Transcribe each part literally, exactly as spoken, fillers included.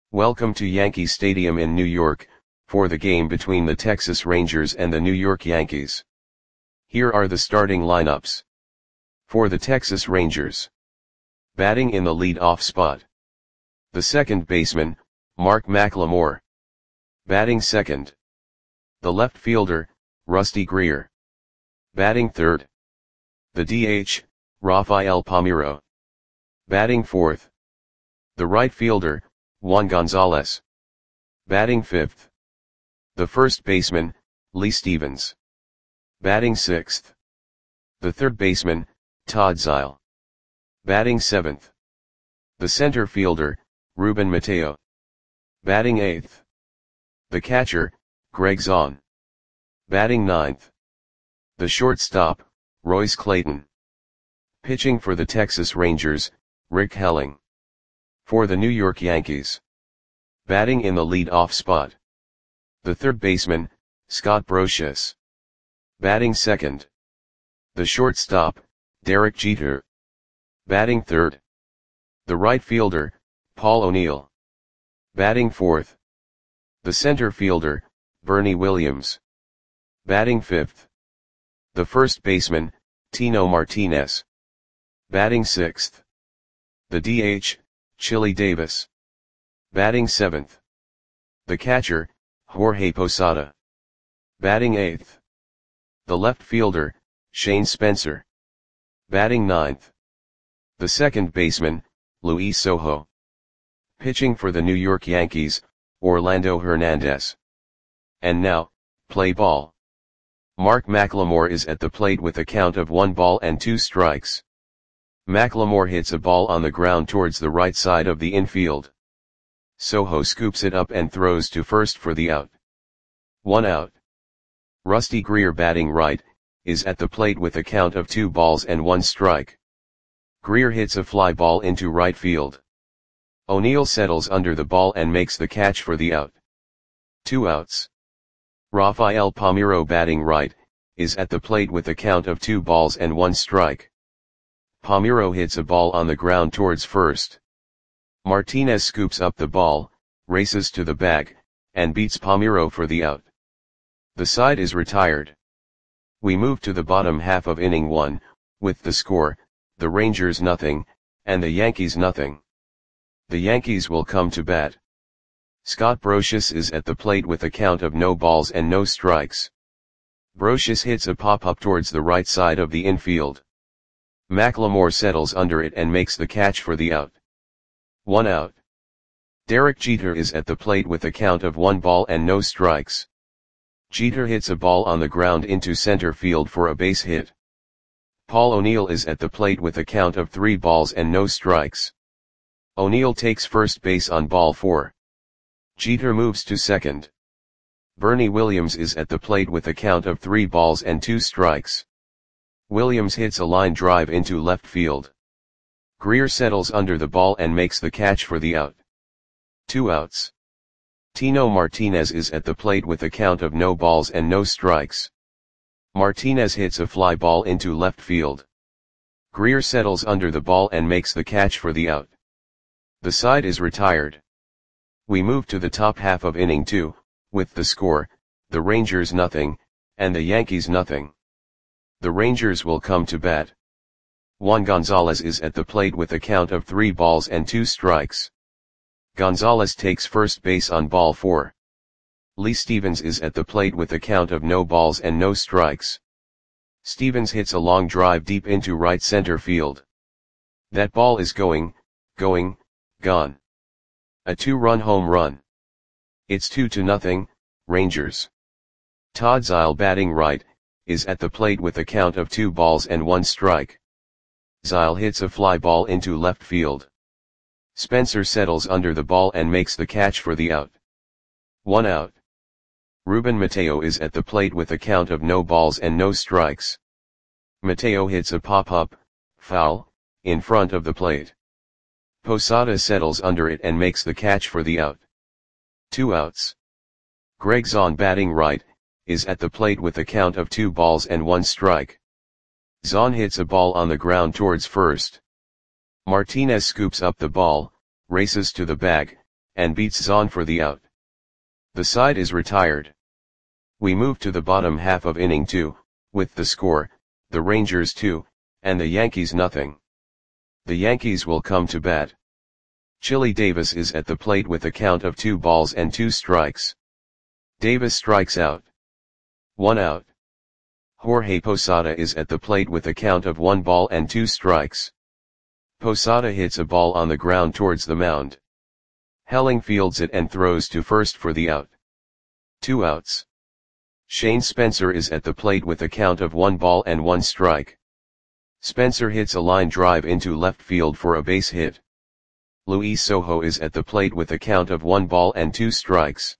Welcome to Yankee Stadium in New York, for the game between the Texas Rangers and the New York Yankees. Here are the starting lineups. For the Texas Rangers. Batting in the lead-off spot. The second baseman, Mark McLemore. Batting second. The left fielder, Rusty Greer. Batting third. The D H, Rafael Palmeiro. Batting fourth. The right fielder, Juan Gonzalez. Batting fifth. The first baseman, Lee Stevens. Batting sixth. The third baseman, Todd Zeile. Batting seventh. The center fielder, Ruben Mateo. Batting eighth. The catcher, Greg Zaun. Batting ninth. The shortstop, Royce Clayton. Pitching for the Texas Rangers, Rick Helling. For the New York Yankees. Batting in the lead-off spot. The third baseman, Scott Brosius. Batting second. The shortstop, Derek Jeter. Batting third. The right fielder, Paul O'Neill. Batting fourth. The center fielder, Bernie Williams. Batting fifth. The first baseman, Tino Martinez. Batting sixth. The D H, Chili Davis. Batting seventh. The catcher, Jorge Posada. Batting eighth. The left fielder, Shane Spencer. Batting ninth. The second baseman, Luis Sojo. Pitching for the New York Yankees, Orlando Hernandez. And now, play ball. Mark McLemore is at the plate with a count of one ball and two strikes. McLemore hits a ball on the ground towards the right side of the infield. Sojo scoops it up and throws to first for the out. One out. Rusty Greer, batting right, is at the plate with a count of two balls and one strike. Greer hits a fly ball into right field. O'Neill settles under the ball and makes the catch for the out. Two outs. Rafael Palmeiro, batting right, is at the plate with a count of two balls and one strike. Palmeiro hits a ball on the ground towards first. Martinez scoops up the ball, races to the bag, and beats Palmeiro for the out. The side is retired. We move to the bottom half of inning one, with the score, the Rangers nothing, and the Yankees nothing. The Yankees will come to bat. Scott Brosius is at the plate with a count of no balls and no strikes. Brosius hits a pop-up towards the right side of the infield. McLemore settles under it and makes the catch for the out. One out. Derek Jeter is at the plate with a count of one ball and no strikes. Jeter hits a ball on the ground into center field for a base hit. Paul O'Neill is at the plate with a count of three balls and no strikes. O'Neill takes first base on ball four. Jeter moves to second. Bernie Williams is at the plate with a count of three balls and two strikes. Williams hits a line drive into left field. Greer settles under the ball and makes the catch for the out. Two outs. Tino Martinez is at the plate with a count of no balls and no strikes. Martinez hits a fly ball into left field. Greer settles under the ball and makes the catch for the out. The side is retired. We move to the top half of inning two, with the score, the Rangers nothing, and the Yankees nothing. The Rangers will come to bat. Juan Gonzalez is at the plate with a count of three balls and two strikes. Gonzalez takes first base on ball four. Lee Stevens is at the plate with a count of no balls and no strikes. Stevens hits a long drive deep into right center field. That ball is going, going, gone. A two-run home run. It's two to nothing, Rangers. Todd Zeile, batting right, is at the plate with a count of two balls and one strike. Zeile hits a fly ball into left field. Spencer settles under the ball and makes the catch for the out. One out. Ruben Mateo is at the plate with a count of no balls and no strikes. Mateo hits a pop-up, foul, in front of the plate. Posada settles under it and makes the catch for the out. Two outs. Greg Zaun, batting right, is at the plate with a count of two balls and one strike. Zaun hits a ball on the ground towards first. Martinez scoops up the ball, races to the bag, and beats Zahn for the out. The side is retired. We move to the bottom half of inning two, with the score, the Rangers two, and the Yankees nothing. The Yankees will come to bat. Chili Davis is at the plate with a count of two balls and two strikes. Davis strikes out. One out. Jorge Posada is at the plate with a count of one ball and two strikes. Posada hits a ball on the ground towards the mound. Helling fields it and throws to first for the out. Two outs. Shane Spencer is at the plate with a count of one ball and one strike. Spencer hits a line drive into left field for a base hit. Luis Sojo is at the plate with a count of one ball and two strikes.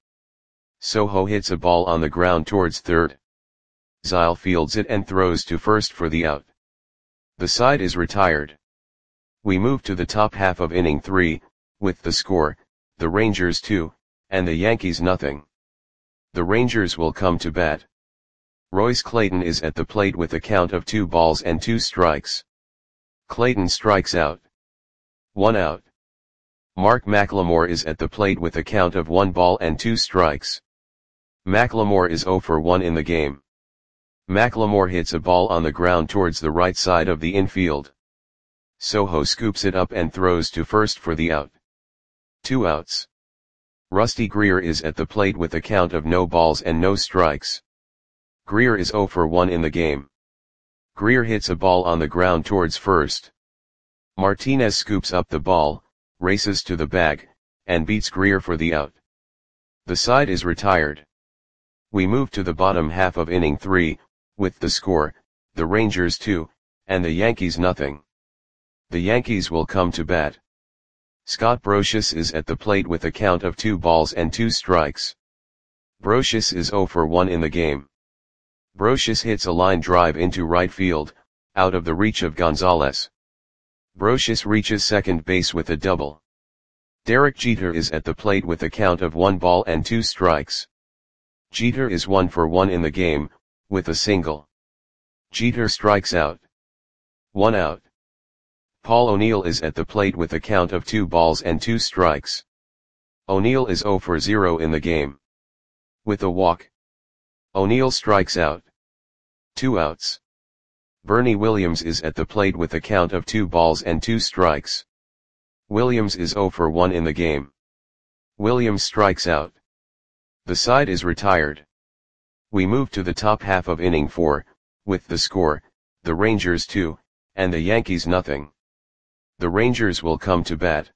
Sojo hits a ball on the ground towards third. Zyle fields it and throws to first for the out. The side is retired. We move to the top half of inning three, with the score, the Rangers two, and the Yankees nothing. The Rangers will come to bat. Royce Clayton is at the plate with a count of two balls and two strikes. Clayton strikes out. One out. Mark McLemore is at the plate with a count of one ball and two strikes. McLemore is zero for one in the game. McLemore hits a ball on the ground towards the right side of the infield. Sojo scoops it up and throws to first for the out. Two outs. Rusty Greer is at the plate with a count of no balls and no strikes. Greer is zero for one in the game. Greer hits a ball on the ground towards first. Martinez scoops up the ball, races to the bag, and beats Greer for the out. The side is retired. We move to the bottom half of inning three, with the score, the Rangers two, and the Yankees nothing. The Yankees will come to bat. Scott Brosius is at the plate with a count of two balls and two strikes. Brosius is zero for one in the game. Brosius hits a line drive into right field, out of the reach of Gonzalez. Brosius reaches second base with a double. Derek Jeter is at the plate with a count of one ball and two strikes. Jeter is one for one in the game, with a single. Jeter strikes out. One out. Paul O'Neill is at the plate with a count of two balls and two strikes. O'Neill is zero for zero in the game. With a walk. O'Neill strikes out. Two outs. Bernie Williams is at the plate with a count of two balls and two strikes. Williams is zero for one in the game. Williams strikes out. The side is retired. We move to the top half of inning four, with the score, the Rangers two, and the Yankees nothing. The Rangers will come to bat.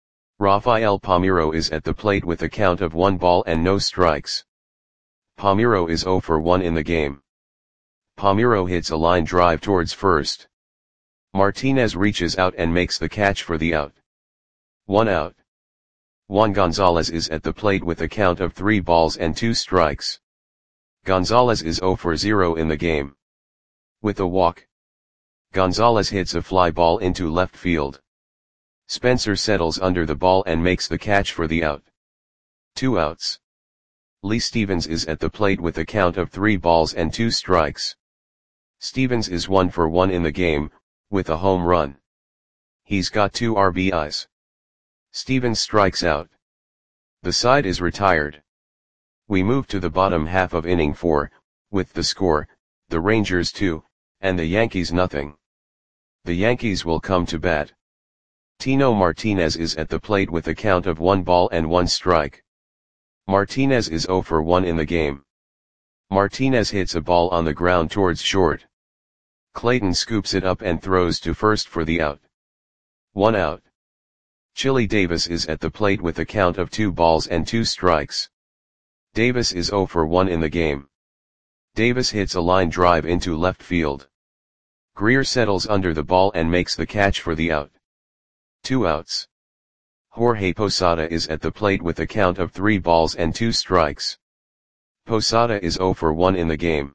Rafael Palmeiro is at the plate with a count of one ball and no strikes. Palmeiro is zero for one in the game. Palmeiro hits a line drive towards first. Martinez reaches out and makes the catch for the out. One out. Juan Gonzalez is at the plate with a count of three balls and two strikes. Gonzalez is zero for zero in the game. With a walk. Gonzalez hits a fly ball into left field. Spencer settles under the ball and makes the catch for the out. Two outs. Lee Stevens is at the plate with a count of three balls and two strikes. Stevens is one for one in the game, with a home run. He's got two R B Is. Stevens strikes out. The side is retired. We move to the bottom half of inning four, with the score, the Rangers two, and the Yankees nothing. The Yankees will come to bat. Tino Martinez is at the plate with a count of one ball and one strike. Martinez is zero for one in the game. Martinez hits a ball on the ground towards short. Clayton scoops it up and throws to first for the out. One out. Chili Davis is at the plate with a count of two balls and two strikes. Davis is zero for one in the game. Davis hits a line drive into left field. Greer settles under the ball and makes the catch for the out. Two outs. Jorge Posada is at the plate with a count of three balls and two strikes. Posada is zero for one in the game.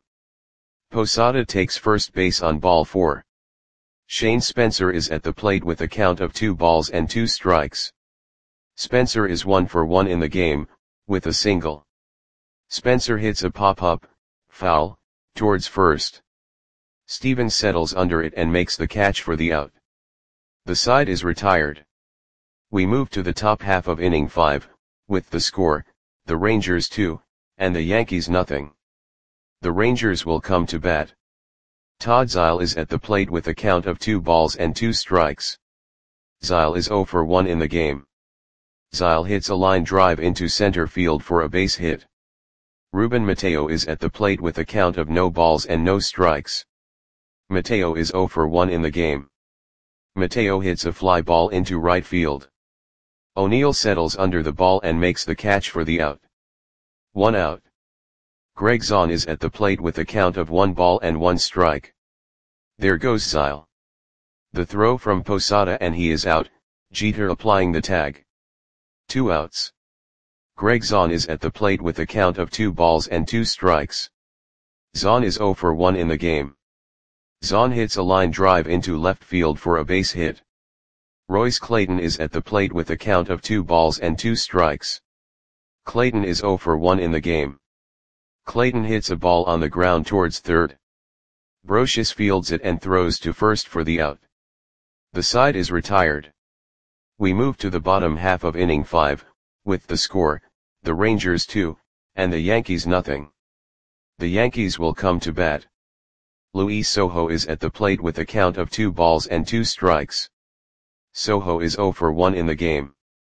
Posada takes first base on ball four. Shane Spencer is at the plate with a count of two balls and two strikes. Spencer is one for one in the game, with a single. Spencer hits a pop-up, foul, towards first. Stevens settles under it and makes the catch for the out. The side is retired. We move to the top half of inning five, with the score, the Rangers two, and the Yankees nothing. The Rangers will come to bat. Todd Zeile is at the plate with a count of two balls and two strikes. Zeile is zero for one in the game. Zeile hits a line drive into center field for a base hit. Ruben Mateo is at the plate with a count of no balls and no strikes. Mateo is zero for one in the game. Mateo hits a fly ball into right field. O'Neill settles under the ball and makes the catch for the out. One out. Greg Zaun is at the plate with a count of one ball and one strike. There goes Zeile. The throw from Posada and he is out, Jeter applying the tag. Two outs. Greg Zaun is at the plate with a count of two balls and two strikes. Zaun is zero for one in the game. Zaun hits a line drive into left field for a base hit. Royce Clayton is at the plate with a count of two balls and two strikes. Clayton is zero for one in the game. Clayton hits a ball on the ground towards third. Brosius fields it and throws to first for the out. The side is retired. We move to the bottom half of inning five, with the score, the Rangers two, and the Yankees nothing. The Yankees will come to bat. Luis Sojo is at the plate with a count of two balls and two strikes. Sojo is zero for one in the game.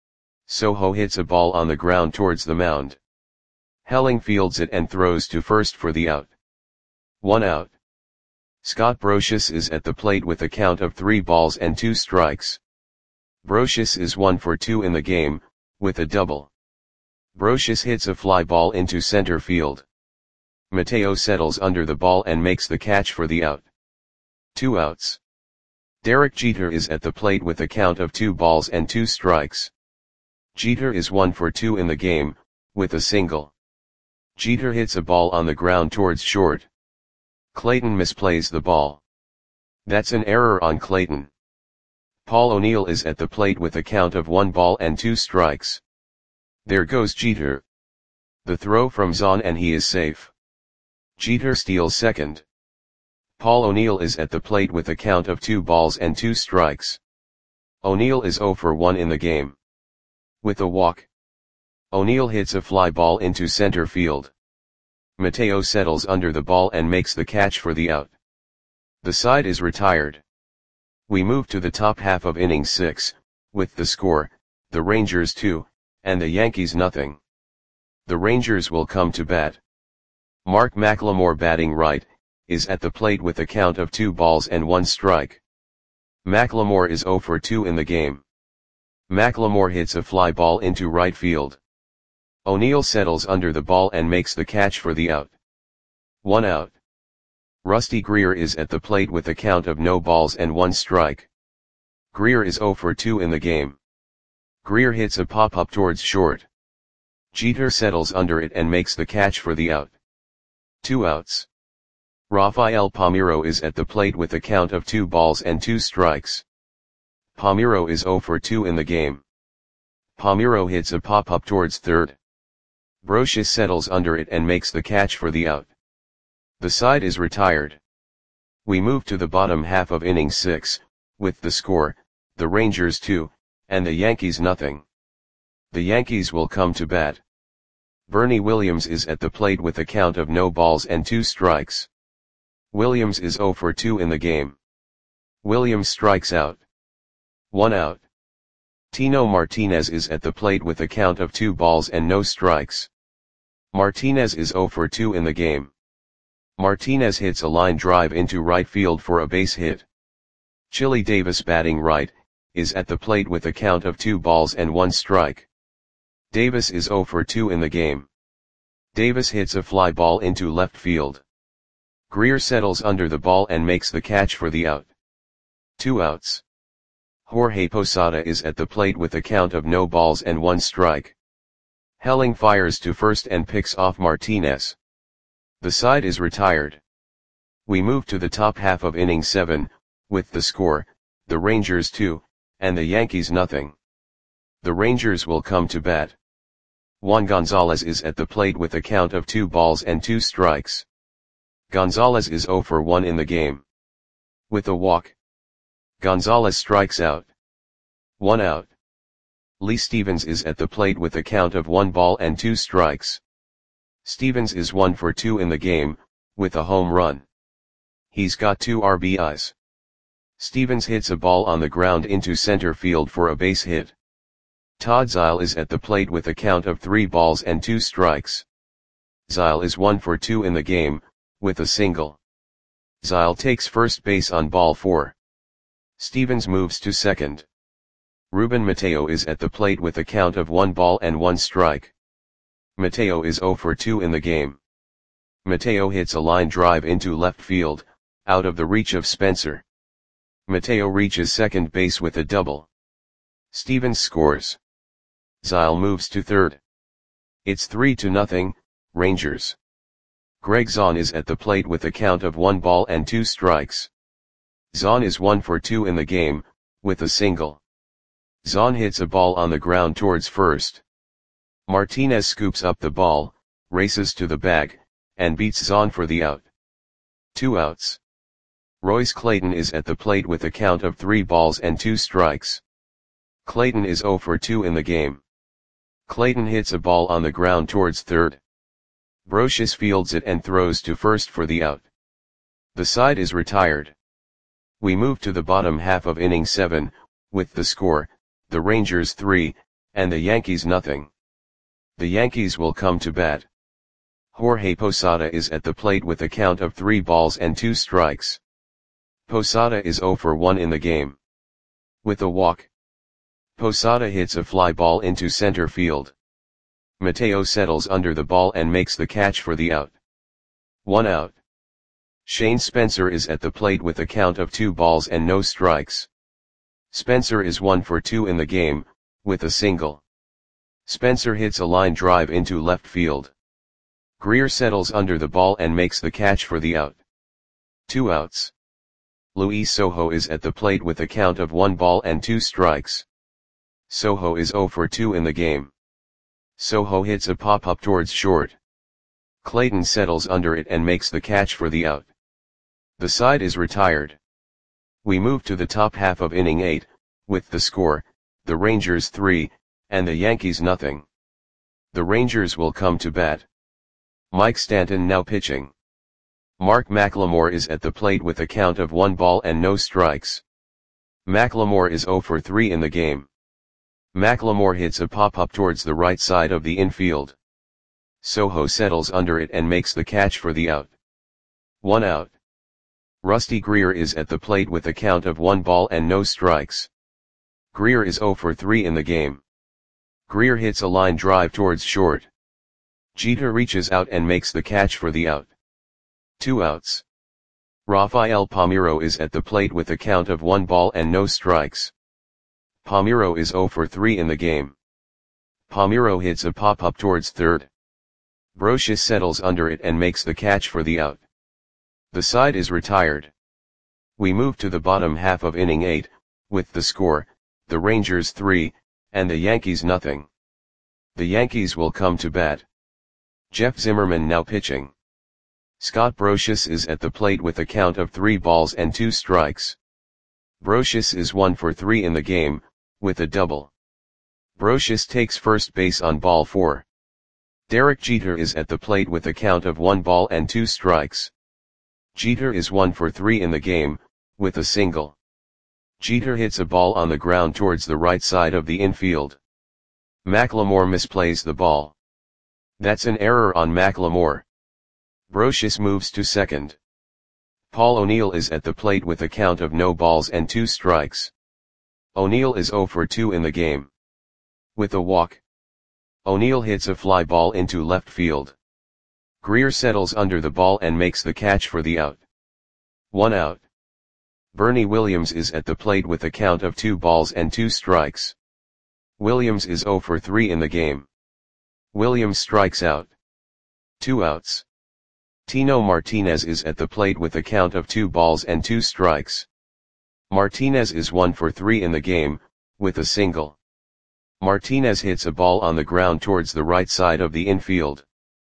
Sojo hits a ball on the ground towards the mound. Helling fields it and throws to first for the out. One out. Scott Brosius is at the plate with a count of three balls and two strikes. Brosius is one for two in the game, with a double. Brosius hits a fly ball into center field. Mateo settles under the ball and makes the catch for the out. Two outs. Derek Jeter is at the plate with a count of two balls and two strikes. Jeter is one for two in the game, with a single. Jeter hits a ball on the ground towards short. Clayton misplays the ball. That's an error on Clayton. Paul O'Neill is at the plate with a count of one ball and two strikes. There goes Jeter. The throw from Zaun and he is safe. Jeter steals second. Paul O'Neill is at the plate with a count of two balls and two strikes. O'Neill is zero for one in the game. With a walk. O'Neill hits a fly ball into center field. Mateo settles under the ball and makes the catch for the out. The side is retired. We move to the top half of inning six, with the score, the Rangers two, and the Yankees nothing. The Rangers will come to bat. Mark McLemore batting right, is at the plate with a count of two balls and one strike. McLemore is zero for two in the game. McLemore hits a fly ball into right field. O'Neill settles under the ball and makes the catch for the out. One out. Rusty Greer is at the plate with a count of no balls and one strike. Greer is zero for two in the game. Greer hits a pop-up towards short. Jeter settles under it and makes the catch for the out. Two outs. Rafael Palmeiro is at the plate with a count of two balls and two strikes. Palmeiro is zero for two in the game. Palmeiro hits a pop-up towards third. Brosius settles under it and makes the catch for the out. The side is retired. We move to the bottom half of inning six, with the score, the Rangers two, and the Yankees nothing. The Yankees will come to bat. Bernie Williams is at the plate with a count of no balls and two strikes. Williams is zero for two in the game. Williams strikes out. One out. Tino Martinez is at the plate with a count of two balls and no strikes. Martinez is zero for two in the game. Martinez hits a line drive into right field for a base hit. Chili Davis batting right, is at the plate with a count of two balls and one strike. Davis is zero for two in the game. Davis hits a fly ball into left field. Greer settles under the ball and makes the catch for the out. Two outs. Jorge Posada is at the plate with a count of no balls and one strike. Helling fires to first and picks off Martinez. The side is retired. We move to the top half of inning seven, with the score, the Rangers two, and the Yankees nothing. The Rangers will come to bat. Juan Gonzalez is at the plate with a count of two balls and two strikes. Gonzalez is zero for one in the game. With a walk. Gonzalez strikes out. One out. Lee Stevens is at the plate with a count of one ball and two strikes. Stevens is one for two in the game, with a home run. He's got two R B Is. Stevens hits a ball on the ground into center field for a base hit. Todd Zeile is at the plate with a count of three balls and two strikes. Zeile is one for two in the game, with a single. Zeile takes first base on ball four. Stevens moves to second. Ruben Mateo is at the plate with a count of one ball and one strike. Mateo is zero for two in the game. Mateo hits a line drive into left field, out of the reach of Spencer. Mateo reaches second base with a double. Stevens scores. Zeile moves to third. It's three to nothing, Rangers. Greg Zaun is at the plate with a count of one ball and two strikes. Zaun is one for two in the game, with a single. Zaun hits a ball on the ground towards first. Martinez scoops up the ball, races to the bag, and beats Zaun for the out. Two outs. Royce Clayton is at the plate with a count of three balls and two strikes. Clayton is zero for two in the game. Clayton hits a ball on the ground towards third. Brosius fields it and throws to first for the out. The side is retired. We move to the bottom half of inning seven, with the score, the Rangers three, and the Yankees nothing. The Yankees will come to bat. Jorge Posada is at the plate with a count of three balls and two strikes. Posada is zero for one in the game. With a walk. Posada hits a fly ball into center field. Mateo settles under the ball and makes the catch for the out. One out. Shane Spencer is at the plate with a count of two balls and no strikes. Spencer is one for two in the game, with a single. Spencer hits a line drive into left field. Greer settles under the ball and makes the catch for the out. Two outs. Luis Sojo is at the plate with a count of one ball and two strikes. Sojo is zero for two in the game. Sojo hits a pop-up towards short. Clayton settles under it and makes the catch for the out. The side is retired. We move to the top half of inning eight, with the score, the Rangers three, and the Yankees nothing. The Rangers will come to bat. Mike Stanton now pitching. Mark McLemore is at the plate with a count of one ball and no strikes. McLemore is zero for three in the game. McLemore hits a pop-up towards the right side of the infield. Sojo settles under it and makes the catch for the out. One out. Rusty Greer is at the plate with a count of one ball and no strikes. Greer is zero for three in the game. Greer hits a line drive towards short. Jeter reaches out and makes the catch for the out. Two outs. Rafael Palmeiro is at the plate with a count of one ball and no strikes. Palmeiro is zero for three in the game. Palmeiro hits a pop-up towards third. Brosius settles under it and makes the catch for the out. The side is retired. We move to the bottom half of inning eight, with the score, the Rangers three, and the Yankees nothing. The Yankees will come to bat. Jeff Zimmerman now pitching. Scott Brosius is at the plate with a count of three balls and two strikes. Brosius is one for three in the game, with a double. Brosius takes first base on ball four. Derek Jeter is at the plate with a count of one ball and two strikes. Jeter is one for three in the game, with a single. Jeter hits a ball on the ground towards the right side of the infield. McLemore misplays the ball. That's an error on McLemore. Brosius moves to second. Paul O'Neill is at the plate with a count of no balls and two strikes. O'Neill is zero for two in the game. With a walk. O'Neill hits a fly ball into left field. Greer settles under the ball and makes the catch for the out. One out. Bernie Williams is at the plate with a count of two balls and two strikes. Williams is zero for three in the game. Williams strikes out. Two outs. Tino Martinez is at the plate with a count of two balls and two strikes. Martinez is one for three in the game, with a single. Martinez hits a ball on the ground towards the right side of the infield.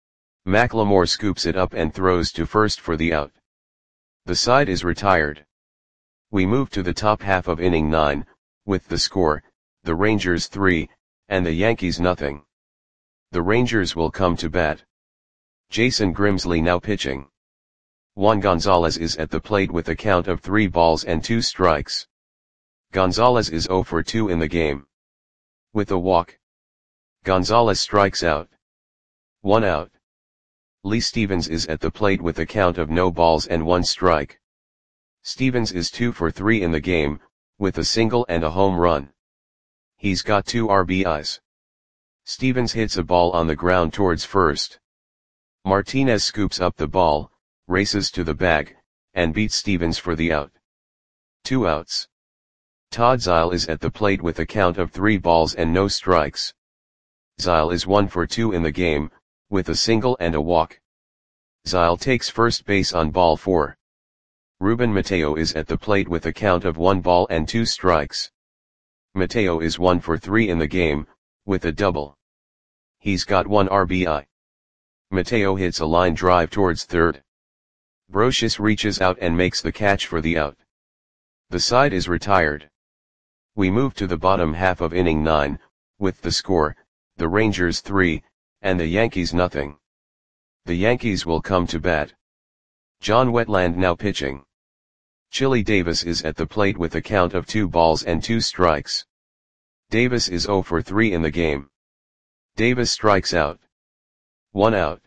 McLemore scoops it up and throws to first for the out. The side is retired. We move to the top half of inning nine, with the score, the Rangers three, and the Yankees nothing. The Rangers will come to bat. Jason Grimsley now pitching. Juan Gonzalez is at the plate with a count of three balls and two strikes. Gonzalez is zero for two in the game. With a walk, Gonzalez strikes out. One out. Lee Stevens is at the plate with a count of no balls and one strike. Stevens is two for three in the game, with a single and a home run. He's got two R B Is. Stevens hits a ball on the ground towards first. Martinez scoops up the ball, races to the bag, and beats Stevens for the out. Two outs. Todd Zeile is at the plate with a count of three balls and no strikes. Zeile is one for two in the game, with a single and a walk. Zeile takes first base on ball four. Ruben Mateo is at the plate with a count of one ball and two strikes. Mateo is one for three in the game, with a double. He's got one R B I. Mateo hits a line drive towards third. Brocious reaches out and makes the catch for the out. The side is retired. We move to the bottom half of inning nine, with the score, the Rangers three, and the Yankees nothing. The Yankees will come to bat. John Wetland now pitching. Chili Davis is at the plate with a count of two balls and two strikes. Davis is zero for three in the game. Davis strikes out. One out.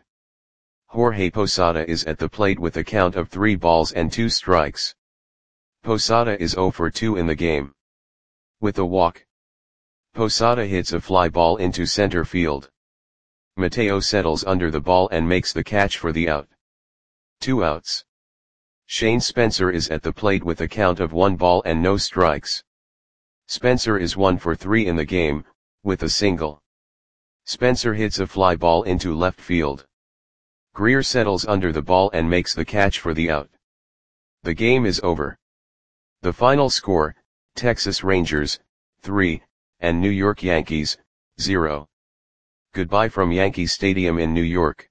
Jorge Posada is at the plate with a count of three balls and two strikes. Posada is zero for two in the game. With a walk, Posada hits a fly ball into center field. Mateo settles under the ball and makes the catch for the out. Two outs. Shane Spencer is at the plate with a count of one ball and no strikes. Spencer is one for three in the game, with a single. Spencer hits a fly ball into left field. Greer settles under the ball and makes the catch for the out. The game is over. The final score, Texas Rangers, three, and New York Yankees, zero. Goodbye from Yankee Stadium in New York.